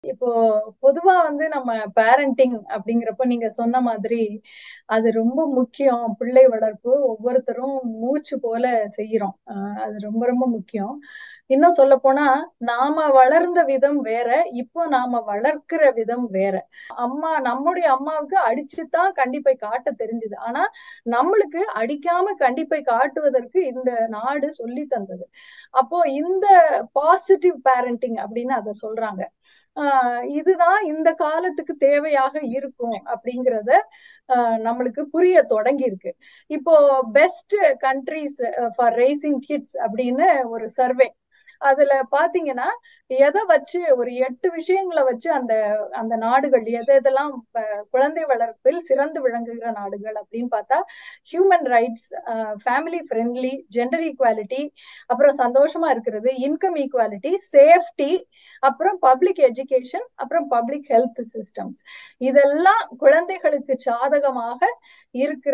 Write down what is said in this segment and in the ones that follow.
இப்போ பொதுவா நம்ம பேரண்டிங் அப்படிங்கிறப்ப நீங்க சொன்ன மாதிரி அது ரொம்ப முக்கியம். பிள்ளை வளர்ப்பு ஒவ்வொருத்தரும் மூச்சு போல செய்யறோம். அது ரொம்ப ரொம்ப முக்கியம். இன்னும் சொல்ல போனா நாம வளர்ந்த விதம் வேற, இப்போ நாம வளர்க்கிற விதம் வேற. நம்முடைய அம்மாவுக்கு அடிச்சுதான் கண்டிப்பை காட்ட தெரிஞ்சுது. ஆனா நம்மளுக்கு அடிக்காம கண்டிப்பை காட்டுவதற்கு இந்த நாடு சொல்லி தந்தது. அப்போ இந்த பாசிட்டிவ் பேரண்டிங் அப்படின்னு அதை சொல்றாங்க. இதுதான் இந்த காலத்துக்கு தேவையாக இருக்கும் அப்படிங்கிறத நம்மளுக்கு புரிய தொடங்கி இருக்கு. இப்போ best countries for raising kids அப்படின்னு ஒரு சர்வே, அதுல பாத்தீங்கன்னா எதை வச்சு ஒரு 8 விஷயங்களை வச்சு அந்த அந்த நாடுகள் எதெல்லாம் குழந்தை வளர்ப்பில் சிறந்து விளங்குகிற நாடுகள் அப்படின்னு பார்த்தா, human rights, family friendly, gender equality, அப்புறம் சந்தோஷமா இருக்கிறது, இன்கம் ஈக்குவாலிட்டி, சேஃப்டி, அப்புறம் பப்ளிக் எஜுகேஷன், அப்புறம் பப்ளிக் ஹெல்த் சிஸ்டம்ஸ். இதெல்லாம் குழந்தைகளுக்கு சாதகமாக இருக்கிற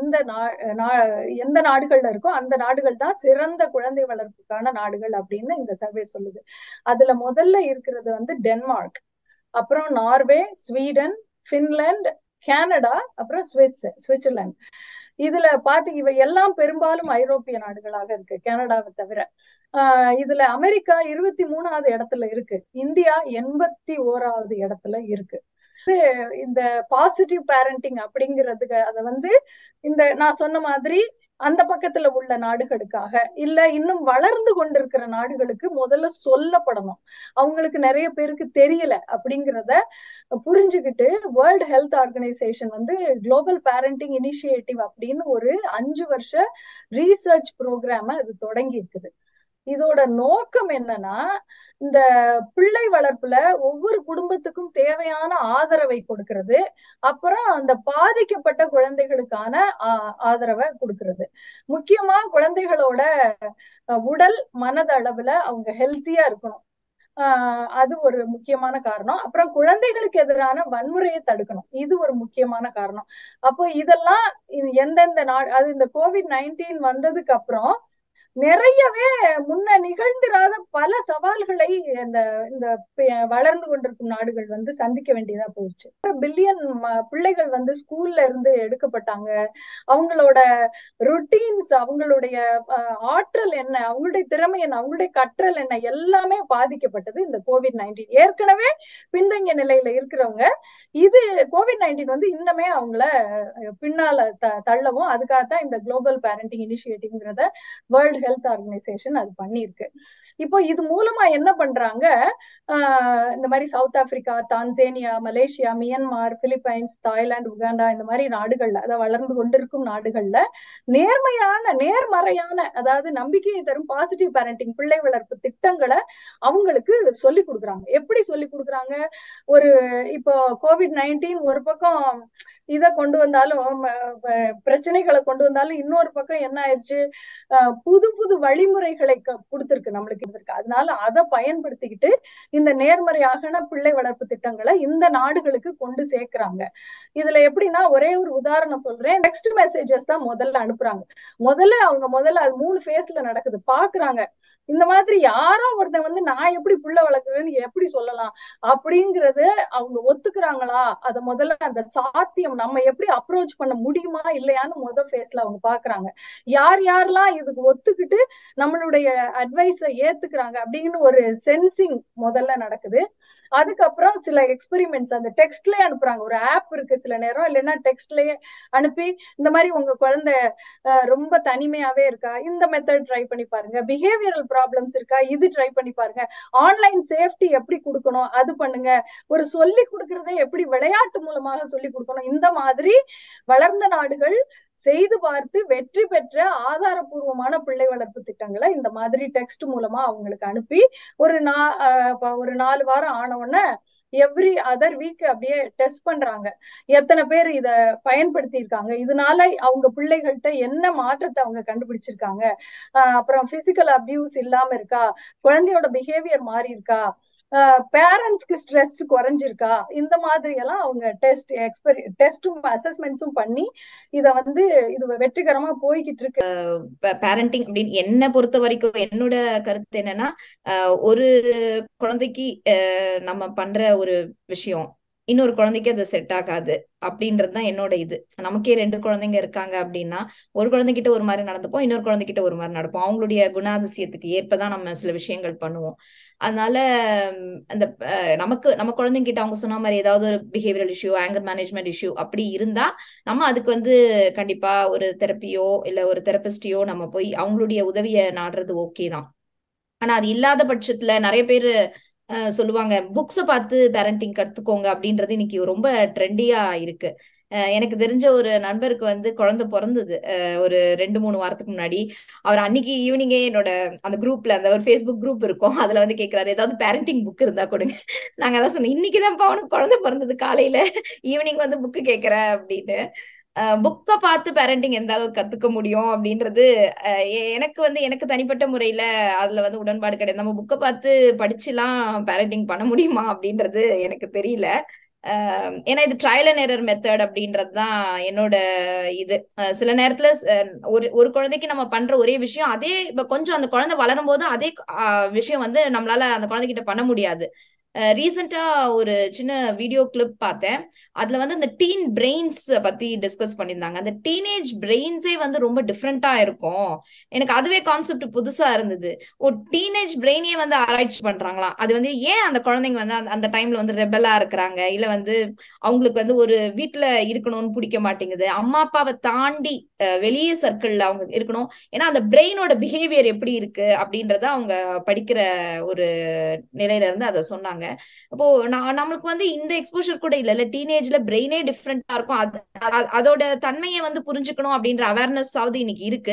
எந்த நாடுகள்ல இருக்கோ அந்த நாடுகள் தான் சிறந்த குழந்தை வளர்ப்புக்கான நாடுகள் அப்படின்னு இந்த சர்வே சொல்லுது. அதுல முதல்ல இருக்கிறது டென்மார்க், அப்புறம் நார்வே, ஸ்வீடன், பின்லாந்து, கனடா, அப்புறம் சுவிட்சர்லாந்து. இதுல பாத்தீங்க இவை எல்லாம் பெரும்பாலும் ஐரோப்பிய நாடுகளாக இருக்கு, கனடாவை தவிர. இதுல அமெரிக்கா 23வது இடத்துல இருக்கு, இந்தியா 81வது இடத்துல இருக்கு. இந்த பாசிட்டிவ் பேரண்டிங் அப்படிங்கிறதுக்கு அதை இந்த நான் சொன்ன மாதிரி அந்த பக்கத்துல உள்ள நாடுகளுக்காக இல்ல இன்னும் வளர்ந்து கொண்டிருக்கிற நாடுகளுக்கு முதல்ல சொல்லப்படணும். அவங்களுக்கு நிறைய பேருக்கு தெரியல அப்படிங்கிறத புரிஞ்சுக்கிட்டு World Health Organisation global parenting initiative அப்படின்னு ஒரு 5 வருஷ ரீசர்ச் ப்ரோக்ராம அது தொடங்கி இருக்குது. இதோட நோக்கம் என்னன்னா, இந்த பிள்ளை வளர்ப்புல ஒவ்வொரு குடும்பத்துக்கும் தேவையான ஆதரவை கொடுக்கிறது, அப்புறம் அந்த பாதிக்கப்பட்ட குழந்தைகளுக்கான ஆதரவை கொடுக்கிறது. முக்கியமா குழந்தைகளோட உடல் மனதளவுல அவங்க ஹெல்த்தியா இருக்கணும். அது ஒரு முக்கியமான காரணம். அப்புறம் குழந்தைகளுக்கு எதிரான வன்முறையை தடுக்கணும், இது ஒரு முக்கியமான காரணம். அப்போ இதெல்லாம் எந்தெந்த நாடு, அது இந்த COVID-19 வந்ததுக்கு அப்புறம் நிறையவே முன்ன நிகழ்ந்திராத பல சவால்களை இந்த இந்த வளர்ந்து கொண்டிருக்கும் நாடுகள் சந்திக்க வேண்டியதா போயிடுச்சு. பில்லியன் பிள்ளைகள் ஸ்கூல்ல இருந்து எடுக்கப்பட்டாங்க. அவங்களோட ருட்டீன்ஸ், அவங்களுடைய ஆற்றல் என்ன, அவங்களுடைய திறமை என்ன, அவங்களுடைய கற்றல் என்ன, எல்லாமே பாதிக்கப்பட்டது இந்த COVID-19. ஏற்கனவே பின்தங்கிய நிலையில இருக்கிறவங்க இது COVID-19 இன்னமே அவங்கள பின்னால தள்ளவும், அதுக்காகத்தான் இந்த குளோபல் பேரண்டிங் இனிஷியேட்டிவ்ங்கிறத வேர்ல்ட் ஹெல்த் ஆர்கனைசேஷன் அது பண்ணியிருக்கு. இப்போ இது மூலமா என்ன பண்றாங்க, இந்த மாதிரி South Africa, Tanzania, Malaysia, Myanmar, Philippines, Thailand, Uganda, இந்த மாதிரி நாடுகள்ல, அதாவது வளர்ந்து கொண்டிருக்கும் நாடுகள்ல நேர்மறையான, அதாவது நம்பிக்கையை தரும் பாசிட்டிவ் பேரண்டிங் பிள்ளை வளர்ப்பு திட்டங்களை அவங்களுக்கு சொல்லி கொடுக்குறாங்க. எப்படி சொல்லி கொடுக்குறாங்க, ஒரு இப்போ COVID-19 ஒரு பக்கம் இதை கொண்டு வந்தாலும், பிரச்சனைகளை கொண்டு வந்தாலும், இன்னொரு பக்கம் என்ன ஆயிடுச்சு, புது புது வழிமுறைகளை கொடுத்திருக்கு நம்மளுக்கு. அதனால அதை பயன்படுத்திக்கிட்டு இந்த நேர்மறையான பிள்ளை வளர்ப்பு திட்டங்களை இந்த நாடுகளுக்கு கொண்டு சேர்க்கிறாங்க. இதுல எப்படின்னா, ஒரே ஒரு உதாரணம் சொல்றேன். டெக்ஸ்ட் மெசேஜஸ் தான் முதல்ல அனுப்புறாங்க. முதல்ல அது 3 ஃபேஸ்ல நடக்குது. பாக்குறாங்க, இந்த மாதிரி யாரோ ஒருத்தன் நான் எப்படி புள்ள வளர்க்குறேன்னு எப்படி சொல்லலாம் அப்படிங்கறது அவங்க ஒத்துக்கிறாங்களா, அத முதல்ல அந்த சாத்தியம் நம்ம எப்படி அப்ரோச் பண்ண முடியுமா இல்லையான்னு முதல் ஃபேஸ்ல அவங்க பாக்குறாங்க. யாரெல்லாம் இதுக்கு ஒத்துக்கிட்டு நம்மளுடைய அட்வைஸை ஏத்துக்கிறாங்க அப்படின்னு ஒரு சென்சிங் முதல்ல நடக்குது. அதுக்கப்புறம் சில எக்ஸ்பெரிமெண்ட்ஸ் அந்த டெக்ஸ்ட்லயே அனுப்புறாங்க. ஒரு ஆப் இருக்கு சில நேரம், இல்லைன்னா டெக்ஸ்ட்லயே அனுப்பி இந்த மாதிரி உங்க குழந்தை ரொம்ப தனிமையாவே இருக்கா, இந்த மெத்தட் ட்ரை பண்ணி பாருங்க, பிஹேவியரல் ப்ராப்ளம்ஸ் இருக்கா, இது ட்ரை பண்ணி பாருங்க, ஆன்லைன் சேஃப்டி எப்படி கொடுக்கணும் அது பண்ணுங்க, ஒரு சொல்லி கொடுக்கறதை எப்படி விளையாட்டு மூலமாக சொல்லி கொடுக்கணும். இந்த மாதிரி வளர்ந்த நாடுகள் செய்து பார்த்து வெற்றி பெற்ற ஆதாரபூர்வமான பிள்ளை வளர்ப்பு திட்டங்களை இந்த மாதிரி டெக்ஸ்ட் மூலமா அவங்களுக்கு அனுப்பி ஒரு 4 வாரம் ஆன உடனே எவ்ரி அதர் வீக் அப்படியே டெஸ்ட் பண்றாங்க, எத்தனை பேர் இத பயன்படுத்தி இருக்காங்க, இதனால அவங்க பிள்ளைகள்கிட்ட என்ன மாற்றத்தை அவங்க கண்டுபிடிச்சிருக்காங்க, அப்புறம் பிசிக்கல் அபியூஸ் இல்லாம இருக்கா, குழந்தையோட பிஹேவியர் மாறி இருக்கா, பேரண்ட்ஸ்க்கு ஸ்ட்ரெஸ் குறைஞ்சிருக்கா, இந்த மாதிரி எல்லாம் அவங்க டெஸ்டும் அசஸ்மெண்ட்ஸும் பண்ணி இத வந்து இது வெற்றிகரமா போய்கிட்டு இருக்கு. பேரண்டிங் அப்படின்னு என்ன பொறுத்த வரைக்கும் என்னோட கருத்து என்னன்னா, ஒரு குழந்தைக்கு நம்ம பண்ற ஒரு விஷயம் இன்னொரு குழந்தைக்கு அது செட் ஆகாது அப்படின்றதுதான் என்னோட இது. நமக்கே 2 குழந்தைங்க இருக்காங்க அப்படின்னா, ஒரு குழந்தைகிட்ட ஒரு மாதிரி நடந்துப்போம், இன்னொரு குழந்தைகிட்ட ஒரு மாதிரி நடப்போம். அவங்களுடைய குணாதிசயத்துக்கு ஏற்பதான் நம்ம சில விஷயங்கள் பண்ணுவோம். அதனால அந்த நம்ம குழந்தைங்கிட்ட அவங்க சொன்ன மாதிரி ஏதாவது ஒரு behavioural issue, anger management issue அப்படி இருந்தா நம்ம அதுக்கு வந்து கண்டிப்பா ஒரு தெரப்பியோ இல்ல ஒரு தெரபிஸ்டையோ நம்ம போய் அவங்களுடைய உதவியை நாடுறது ஓகே தான். ஆனா அது இல்லாத பட்சத்துல நிறைய பேர் சொல்லுவாங்க புக்ஸை பார்த்து பேரண்டிங் கத்துக்கோங்க அப்படின்றது இன்னைக்கு ரொம்ப ட்ரெண்டியா இருக்கு. எனக்கு தெரிஞ்ச ஒரு நண்பருக்கு வந்து குழந்தை பிறந்தது ஒரு 2-3 வாரத்துக்கு முன்னாடி. அவர் அன்னைக்கு ஈவினிங்கே என்னோட அந்த குரூப்ல அந்த ஒரு ஃபேஸ்புக் குரூப் இருக்கும், அதுல வந்து கேட்கிறாரு ஏதாவது பேரண்டிங் புக் இருந்தா கொடுங்க. நாங்க அதான் சொன்னோம், இன்னைக்குதான் அவனுக்கு குழந்தை பிறந்தது, காலையில ஈவினிங் வந்து புக்கு கேட்கிற அப்படின்னு. புக்கை பார்த்து பேரண்டிங் எந்த அளவுக்கு கத்துக்க முடியும் அப்படின்றது எனக்கு வந்து எனக்கு தனிப்பட்ட முறையில அதுல வந்து உடன்பாடு கிடையாது. நம்ம புக்கை பார்த்து படிச்சுலாம் பேரண்டிங் பண்ண முடியுமா அப்படின்றது எனக்கு தெரியல. ஏன்னா இது ட்ரையல் அண்ட் எரர் மெத்தட் அப்படின்றது தான் என்னோட இது. சில நேரத்துல ஒரு ஒரு குழந்தைக்கு நம்ம பண்ற ஒரே விஷயம் அதே இப்ப கொஞ்சம் அந்த குழந்தை வளரும் போது அதே விஷயம் வந்து நம்மளால அந்த குழந்தைகிட்ட பண்ண முடியாது. ரீசெண்டா ஒரு சின்ன வீடியோ கிளிப் பார்த்தேன். அதுல வந்து அந்த டீன் பிரெயின்ஸ் பத்தி டிஸ்கஸ் பண்ணியிருந்தாங்க. அந்த டீனேஜ் பிரெயின்ஸே வந்து ரொம்ப டிஃப்ரெண்டா இருக்கும். எனக்கு அதுவே கான்செப்ட் புதுசா இருந்தது. ஓ, டீனேஜ் பிரெயினே வந்து ஆராய்ச்சி பண்றாங்களாம். அது வந்து ஏன் அந்த குழந்தைங்க வந்து அந்த டைம்ல வந்து ரெபலா இருக்கிறாங்க, இல்ல வந்து அவங்களுக்கு வந்து ஒரு வீட்டுல இருக்கணும்னு பிடிக்க மாட்டேங்குது, அம்மா அப்பாவை தாண்டி வெளியே சர்க்கிள்ல அவங்க இருக்கணும். ஏன்னா அந்த பிரெயினோட பிஹேவியர் எப்படி இருக்கு அப்படின்றத அவங்க படிக்கிற ஒரு நிலையில இருந்து அதை சொன்னாங்க. அப்போ நம்மளுக்கு வந்து இந்த எக்ஸ்போஷர் கூட இல்ல டீனேஜ்ல பிரெயினே டிஃப்ரெண்டா இருக்கும். அதோட தன்மையை வந்து புரிஞ்சுக்கணும் அப்படின்ற அவேர்னஸ் ஆவது இன்னைக்கு இருக்கு.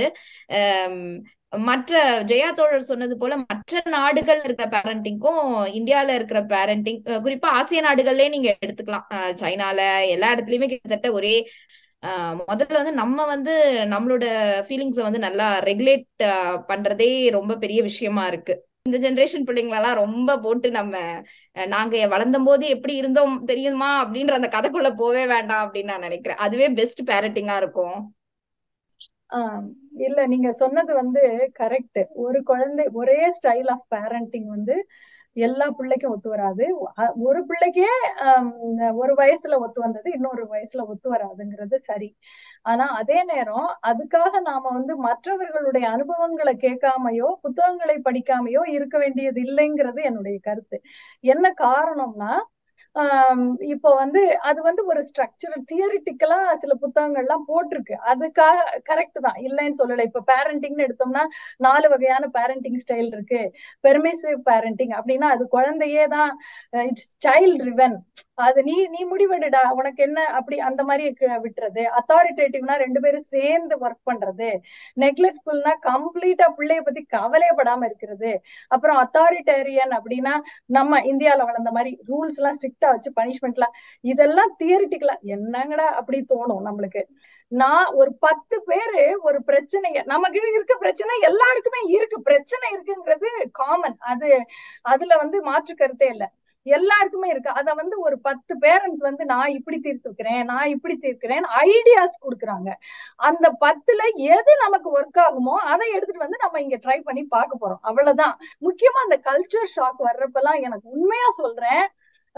மற்ற ஜெயா தோழர் சொன்னது போல மற்ற நாடுகள் இருக்கிற பேரண்டிங்க்கும் இந்தியால இருக்கிற பேரண்டிங், குறிப்பா ஆசிய நாடுகள்லயே நீங்க எடுத்துக்கலாம், சைனால எல்லா இடத்துலயுமே கிட்டத்தட்ட ஒரே. முதல்ல வந்து நம்ம வந்து நம்மளோட ஃபீலிங்ஸை வந்து நல்லா ரெகுலேட் பண்றதே ரொம்ப பெரிய விஷயமா இருக்கு. இந்த ஜெனரேஷன் பிள்ளைங்களெல்லாம் ரொம்ப போட்டு நம்ம நாங்க வளர்ந்த போது எப்படி இருந்தோம் தெரியுமா அப்படின்ற அந்த கதைக்குள்ள போவே வேண்டாம் அப்படின்னு நான் நினைக்கிறேன். அதுவே பெஸ்ட் பேரண்டிங்கா இருக்கும். இல்ல, நீங்க சொன்னது வந்து கரெக்ட். ஒரு குழந்தை ஒரே ஸ்டைல் ஆஃப் பேரண்டிங் வந்து எல்லா பிள்ளைக்கும் ஒத்து வராது. ஒரு பிள்ளைக்கே ஒரு வயசுல ஒத்து வந்தது இன்னொரு வயசுல ஒத்து வராதுங்கிறது சரி. ஆனா அதே நேரம் அதுக்காக நாம வந்து மற்றவர்களுடைய அனுபவங்களை கேட்காமையோ புத்தகங்களை படிக்காமையோ இருக்க வேண்டியது இல்லைங்கிறது என்னுடைய கருத்து. என்ன காரணம்னா, இப்போ வந்து அது வந்து ஒரு ஸ்ட்ரக்சரல் தியரிட்டிக்கலா சில புத்தகங்கள்லாம் போட்டிருக்கு. அதுக்காக கரெக்ட் தான், இல்லைன்னு சொல்லல. இப்ப பேரண்டிங்னு எடுத்தோம்னா 4 வகையான பேரண்டிங் ஸ்டைல் இருக்கு. பெர்மிசிவ் பேரண்டிங் அப்படின்னா அது குழந்தையே தான், இட்ஸ் சைல்ட் ரிவன், அது நீ நீ முடிவெடுடா உனக்கு என்ன, அப்படி அந்த மாதிரி விட்டுறது. அத்தாரிட்டேட்டிவ்னா 2 பேரும் சேர்ந்து ஒர்க் பண்றது. நெக்லெக்ட்ஃபுல்னா கம்ப்ளீட்டா பிள்ளைய பத்தி கவலையப்படாம இருக்கிறது. அப்புறம் அத்தாரிட்டேரியன் அப்படின்னா நம்ம இந்தியால வளர்ந்த மாதிரி ரூல்ஸ் எல்லாம் ஸ்ட்ரிக்டா வச்சு பனிஷ்மெண்ட் எல்லாம், இதெல்லாம் தியரிட்டிக்கலா என்னங்கடா அப்படி தோணும் நம்மளுக்கு. நான் ஒரு 10 பேரு ஒரு பிரச்சனைய, நமக்கு இருக்க பிரச்சனை எல்லாருக்குமே இருக்கு, பிரச்சனை இருக்குங்கிறது காமன், அது அதுல வந்து மாற்று கருத்தே இல்ல, எல்லாருக்குமே இருக்கு. அத வந்து ஒரு 10 பேரண்ட்ஸ் வந்து நான் இப்படி தீர்த்துக்கிறேன் நான் இப்படி தீர்க்கிறேன் ஐடியாஸ் கொடுக்குறாங்க. அந்த 10ல எது நமக்கு ஒர்க் ஆகுமோ அதை எடுத்துட்டு வந்து நம்ம இங்க ட்ரை பண்ணி பார்க்க போறோம், அவ்வளவுதான். முக்கியமா அந்த கல்ச்சர் ஷாக் வர்றப்பெல்லாம் எனக்கு உண்மையா சொல்றேன்,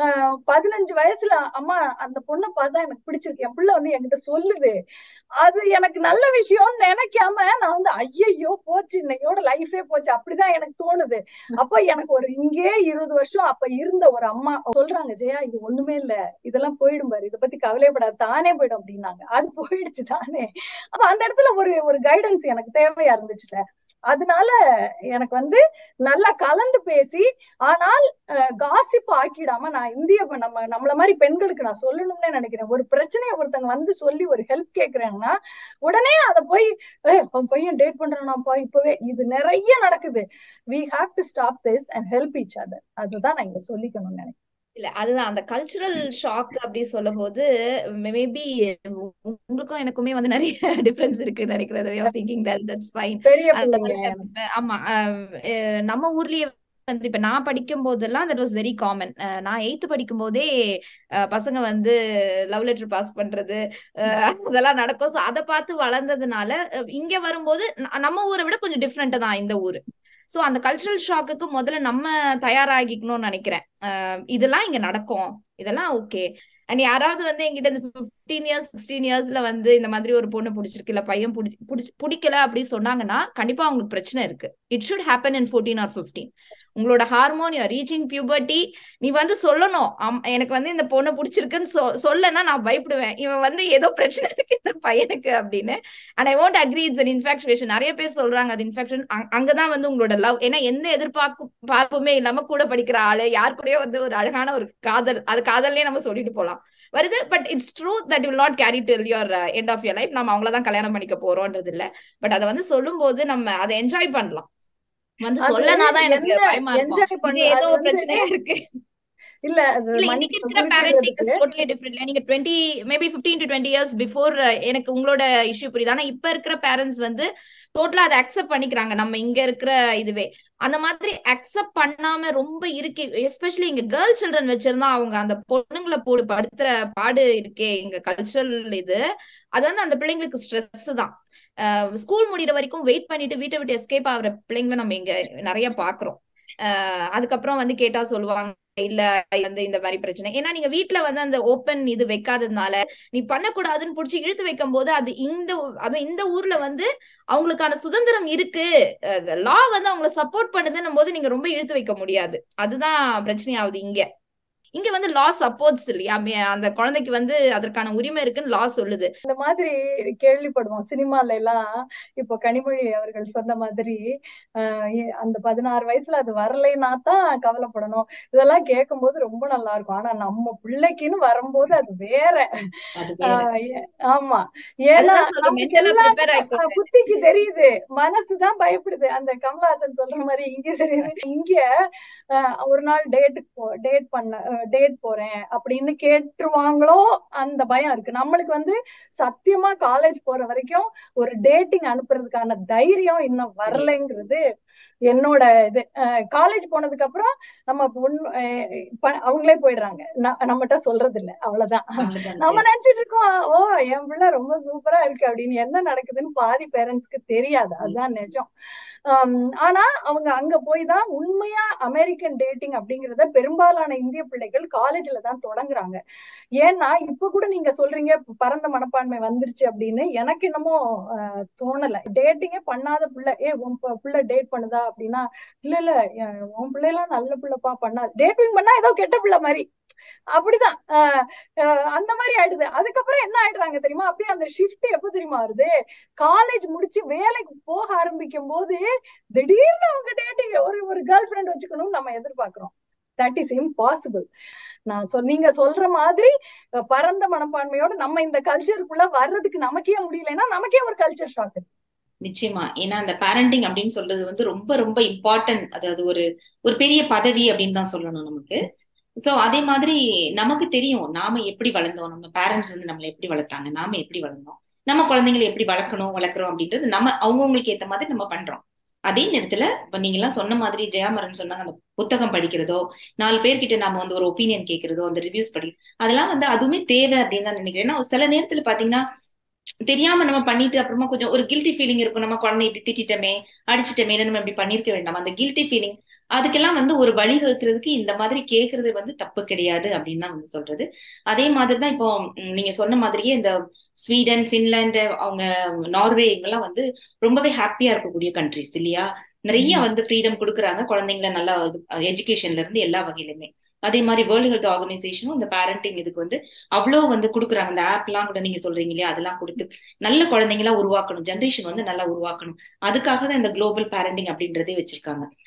15 வயசுல அம்மா அந்த பொண்ணை பார்த்தா எனக்கு பிடிச்சிருக்கு, என் பிள்ளை வந்து என்கிட்ட சொல்லுது, அது எனக்கு நல்ல விஷயம் நினைக்காம நான் வந்து ஐயோ போச்சு இன்னையோட லைஃபே போச்சு அப்படிதான் எனக்கு தோணுது. அப்ப எனக்கு ஒரு இங்கே 20 வருஷம் அப்ப இருந்த ஒரு அம்மா சொல்றாங்க, ஜெயா இது ஒண்ணுமே இல்ல, இதெல்லாம் போயிடும் பாரு, இதை பத்தி கவலைப்படாது தானே போயிடும் அப்படின்னாங்க. அது போயிடுச்சு தானே. அப்ப அந்த இடத்துல ஒரு ஒரு கைடன்ஸ் எனக்கு தேவையா இருந்துச்சுல. அதனால எனக்கு வந்து நல்லா கலந்து பேசி, ஆனால் காசிப் ஆக்கிடாம, நான் நம்மள மாதிரி பெண்களுக்கு நான் சொல்லணும்னு நினைக்கிறேன், ஒரு பிரச்சனையை ஒருத்தங்க வந்து சொல்லி ஒரு ஹெல்ப் கேக்குறாங்கன்னா உடனே அத போய் அவன் பையன் டேட் பண்றானாப்பா இப்பவே, இது நிறைய நடக்குது. we have to stop this and help each other. அதுதான் நான் இங்க சொல்லிக்கணும்னு நினைக்கிறேன். இல்ல அதுதான் அந்த கல்ச்சுரல் ஷாக் அப்படி சொல்லும் போது மேபி உங்களுக்கும் எனக்குமே வந்து நிறைய டிஃபரன்ஸ் இருக்கு நினைக்கிறது. Way of thinking that's fine. பெரிய பிள்ளைங்க. ஆமா, நம்ம ஊர்லயே வந்து இப்ப நான் படிக்கும் போதெல்லாம் தட் வாஸ் வெரி காமன். நான் 8th படிக்கும் போதே பசங்க வந்து லவ் லெட்டர் பாஸ் பண்றது அதெல்லாம் நடக்கும். ஸோ அதை பார்த்து வளர்ந்ததுனால இங்க வரும்போது நம்ம ஊரை விட கொஞ்சம் டிஃப்ரெண்ட் தான் இந்த ஊரு. ஸோ அந்த கல்ச்சுரல் ஷாக்குக்கு முதல்ல நம்ம தயாராகிக்கணும்னு நினைக்கிறேன். இதெல்லாம் இங்க நடக்கும், இதெல்லாம் ஓகே. அண்ட் யாராவது வந்து என்கிட்ட இந்த 15 இயர்ஸ் 16 இயர்ஸ்ல வந்து இந்த மாதிரி ஒரு பொண்ணு பிடிச்சிருக்கு இல்ல பையன் பிடிக்கல அப்படின்னு சொன்னாங்கன்னா கண்டிப்பா அவங்களுக்கு பிரச்சனை இருக்கு. It should happen in 14 or 15. உங்களோட ஹார்மோன் ரீச்சிங் பியூபர்ட்டி, நீ வந்து சொல்லணும் எனக்கு வந்து இந்த பொண்ணை பிடிச்சிருக்குன்னு சொல்லனா நான் பயப்படுவேன், இவன் வந்து ஏதோ பிரச்சனை இருக்கு இந்த பையனுக்கு அப்படின்னு. And I want agree it's an infection. நிறைய பேர் சொல்றாங்க அது இன்ஃபெக்ஷன். அங்கதான் வந்து உங்களோட லவ், ஏன்னா எந்த எதிர்பார்ப்புமே இல்லாம கூட படிக்கிற ஆளு யார் கூடயோ வந்து ஒரு அழகான ஒரு காதல், அது காதல்லே நம்ம சொல்லிட்டு போலாம் வருது. But it's true that will not carry till your end of your life. நம்ம அவங்களதான் கல்யாணம் பண்ணிக்க போறோம்ன்றது இல்ல. பட் அதை வந்து சொல்லும் போது நம்ம அதை என்ஜாய் பண்ணலாம். வந்து சொல்லனாதான் எனக்கு பயமா இருக்கும், இது ஏதோ பிரச்சனையா இருக்கு. இல்ல இன்னைக்கு இருக்கிற பேரண்டிங் இஸ் டோட்டலி டிஃபரெண்ட். நீங்க 20 மேபி 15 to 20 இயர்ஸ் பிஃபோர் எனக்கு உங்களோட இஷ்யூ புரியுது. ஆனா இப்ப இருக்கிற பேரண்ட்ஸ் வந்து டோட்டலா அதை அக்செப்ட் பண்ணிக்கிறாங்க. நம்ம இங்க இருக்கிற இதுவே அந்த மாதிரி அக்செப்ட் பண்ணாம ரொம்ப இருக்கு. எஸ்பெஷலி இங்க கேர்ள் சில்ட்ரன் வச்சிருந்தா அவங்க அந்த பொண்ணுங்களை படுத்துற பாடு இருக்கே இங்க கல்ச்சரல் இது, அது வந்து அந்த பிள்ளைங்களுக்கு ஸ்ட்ரெஸ் தான். ஸ்கூல் முடிகிற வரைக்கும் வெயிட் பண்ணிட்டு வீட்டை விட்டு எஸ்கேப் ஆகுற பிள்ளைங்களை நம்ம இங்க நிறைய பாக்குறோம். அதுக்கப்புறம் வந்து கேட்டா சொல்லுவாங்க இல்ல வந்து இந்த மாதிரி பிரச்சனை. ஏன்னா நீங்க வீட்டுல வந்து அந்த ஓப்பன் இது வைக்காததுனால நீ பண்ணக்கூடாதுன்னு புடிச்சு இழுத்து வைக்கும் போது அது இந்த ஊர்ல வந்து அவங்களுக்கான சுதந்திரம் இருக்கு, லா வந்து அவங்களை சப்போர்ட் பண்ணுதுன்னும் போது நீங்க ரொம்ப இழுத்து வைக்க முடியாது. அதுதான் பிரச்சனையாகுது. இங்க வந்து லா சப்போர்ட்ஸ் இல்லையா, அந்த குழந்தைக்கு வந்து அதற்கான உரிமை இருக்குன்னு லா சொல்லுது. இந்த மாதிரி கேள்விப்படுவோம் சினிமால எல்லாம். இப்போ கனிமொழி அவர்கள் சொன்ன மாதிரி அந்த 16 வயசுல அது வரலைன்னா தான் கவலைப்படணும். இதெல்லாம் கேட்கும் போது ரொம்ப நல்லா இருக்கும். ஆனா நம்ம பிள்ளைக்குன்னு வரும்போது அது வேற. ஆமா, ஏன்னா நமக்கு எல்லாம் புத்திக்கு தெரியுது, மனசுதான் பயப்படுது. அந்த கமலஹாசன் சொல்ற மாதிரி இங்க தெரியுது. இங்க ஒரு நாள் டேட் போறேன் அப்படின்னு கேட்டுருவாங்களோ அந்த பயம் இருக்கு. நம்மளுக்கு வந்து சத்தியமா காலேஜ் போற வரைக்கும் ஒரு டேட்டிங் அனுப்புறதுக்கான தைரியம் இன்னும் வரலைங்கிறது என்னோட இது. காலேஜ் போனதுக்கு அப்புறம் நம்ம அவங்களே போயிடுறாங்க, நம்மகிட்ட சொல்றது இல்ல, அவ்வளவுதான். நம்ம நினைச்சிட்டு இருக்கோம் ஓ என் பிள்ளை ரொம்ப சூப்பரா இருக்கு அப்படின்னு. என்ன நடக்குதுன்னு பாதி பேரண்ட்ஸ்க்கு தெரியாது, அதுதான் நிஜம். ஆனா அவங்க அங்க போய் தான் உண்மையா அமெரிக்கன் டேட்டிங் அப்படிங்கறத பெரும்பாலான இந்திய பிள்ளைகள் காலேஜ்ல தான் தொடங்குறாங்க. ஏன்னா இப்ப கூட நீங்க சொல்றீங்க பரந்த மனப்பான்மை வந்துருச்சு அப்படின்னு, எனக்கு என்னமோ தோணல. டேட்டிங்கே பண்ணாத பிள்ளை உன் பிள்ளை டேட் பண்ணுதா அப்படின்னா, இல்ல உன் பிள்ளைலாம் நல்ல பிள்ளைப்பா, பண்ணாது. டேட்டிங் பண்ணா ஏதோ கெட்ட பிள்ளை மாதிரி, அப்படிதான் அந்த மாதிரி ஆயிடுது. அதுக்கப்புறம் என்ன ஆயிடுறாங்க தெரியுமா, அப்படியே அந்த ஷிஃப்ட் எப்ப தெரியுமா வருது, காலேஜ் முடிச்சு வேலைக்கு போக ஆரம்பிக்கும் போது திடீர்னு அவங்க டேட்டிங் ஒரு கேர்ள் ஃப்ரெண்ட் வச்சுக்கணும்னு நம்ம எதிர்பார்க்கிறோம். That is impossible. நீங்க சொல்ற மாதிரி பரந்த மனப்பான்மையோட நம்ம இந்த கல்ச்சருக்குள்ள வர்றதுக்கு நமக்கே முடியலன்னா நமக்கே ஒரு கல்ச்சர் ஷாக். நிச்சயமா. ஏன்னா அந்த பேரண்டிங் அப்படின்னு சொல்றது வந்து ரொம்ப ரொம்ப இம்பார்ட்டன்ட். அதாவது ஒரு பெரிய பதவி அப்படின்னு தான் சொல்லணும் நமக்கு. சோ அதே மாதிரி நமக்கு தெரியும் நாம எப்படி வளர்ந்தோம், நம்ம பேரண்ட்ஸ் வந்து நம்மளை எப்படி வளர்த்தாங்க, நாம எப்படி வளர்ந்தோம், நம்ம குழந்தைங்களை எப்படி வளர்க்குறோம் அப்படின்றது நம்ம அவங்கவுங்களுக்கு ஏத்த மாதிரி நம்ம பண்றோம். அதே நேரத்துல இப்ப நீங்க எல்லாம் சொன்ன மாதிரி ஜெயாமரன் சொன்னாங்க, அந்த புத்தகம் படிக்கிறதோ 4 பேர்கிட்ட நாம வந்து ஒரு ஒப்பீனியன் கேட்கறதோ அந்த ரிவ்யூஸ் அதெல்லாம் வந்து அதுவுமே தேவை அப்படின்னு தான் நினைக்கிறேன். ஏன்னா சில நேரத்துல பாத்தீங்கன்னா தெரியாம நம்ம பண்ணிட்டு அப்புறமா கொஞ்சம் ஒரு கில்ட்டி ஃபீலிங் இருக்கும், நம்ம குழந்தை இப்படி திட்டமே அடிச்சிட்டமே நம்ம இப்படி பண்ணிருக்க வேண்டாம். அந்த கில்ட்டி ஃபீலிங் அதுக்கெல்லாம் வந்து ஒரு வழி வகுக்கிறதுக்கு இந்த மாதிரி கேட்கறது வந்து தப்பு கிடையாது அப்படின்னு தான் வந்து சொல்றது. அதே மாதிரிதான் இப்போ நீங்க சொன்ன மாதிரியே இந்த ஸ்வீடன், பின்லாந்து, அவங்க நார்வே இவங்கெல்லாம் வந்து ரொம்பவே ஹாப்பியா இருக்கக்கூடிய கண்ட்ரிஸ் இல்லையா. நிறைய வந்து ஃப்ரீடம் கொடுக்குறாங்க குழந்தைங்களை, நல்லா எஜுகேஷன்ல இருந்து எல்லா வகையிலுமே. அதே மாதிரி வேர்ல்டு ஹெல்த் ஆர்கனைசேஷனும் இந்த பேரண்டிங் இதுக்கு வந்து அவ்வளவு வந்து கொடுக்குறாங்க. இந்த ஆப் எல்லாம் கூட நீங்க சொல்றீங்க இல்லையா, அதெல்லாம் கொடுத்து நல்ல குழந்தைங்களா உருவாக்கணும், ஜென்ரேஷன் வந்து நல்லா உருவாக்கணும். அதுக்காக தான் இந்த குளோபல் பேரண்டிங் அப்படின்றதே வச்சிருக்காங்க.